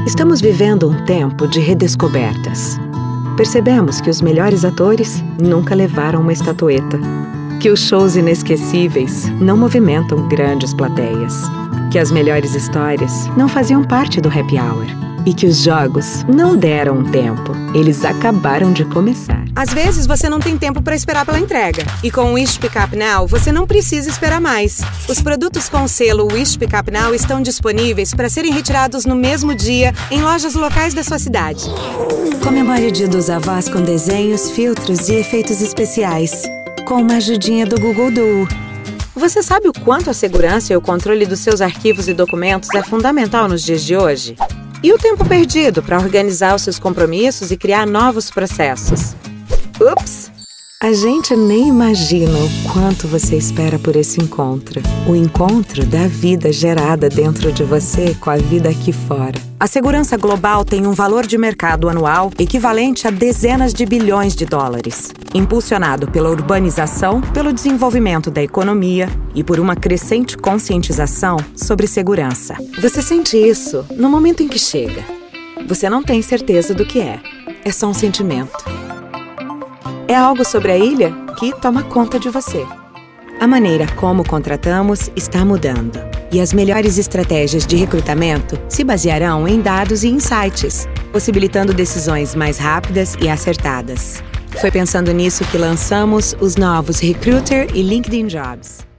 Estamos vivendo um tempo de redescobertas. Percebemos que os melhores atores nunca levaram uma estatueta, que os shows inesquecíveis não movimentam grandes plateias, que as melhores histórias não faziam parte do happy hour e que os jogos não deram um tempo, eles acabaram de começar. Às vezes você não tem tempo para esperar pela entrega. E com o Wish Pickup Now, você não precisa esperar mais. Os produtos com o selo Wish Pickup Now estão disponíveis para serem retirados no mesmo dia em lojas locais da sua cidade. Comemore o Dia dos Avós com desenhos, filtros e efeitos especiais, com uma ajudinha do Google Duo. Você sabe o quanto a segurança e o controle dos seus arquivos e documentos é fundamental nos dias de hoje? E o tempo perdido para organizar os seus compromissos e criar novos processos? Ups! A gente nem imagina o quanto você espera por esse encontro. O encontro da vida gerada dentro de você com a vida aqui fora. A segurança global tem um valor de mercado anual equivalente a dezenas de bilhões de dólares, impulsionado pela urbanização, pelo desenvolvimento da economia e por uma crescente conscientização sobre segurança. Você sente isso no momento em que chega. Você não tem certeza do que é só um sentimento. É algo sobre a ilha que toma conta de você. A maneira como contratamos está mudando. E as melhores estratégias de recrutamento se basearão em dados e insights, possibilitando decisões mais rápidas e acertadas. Foi pensando nisso que lançamos os novos Recruiter e LinkedIn Jobs.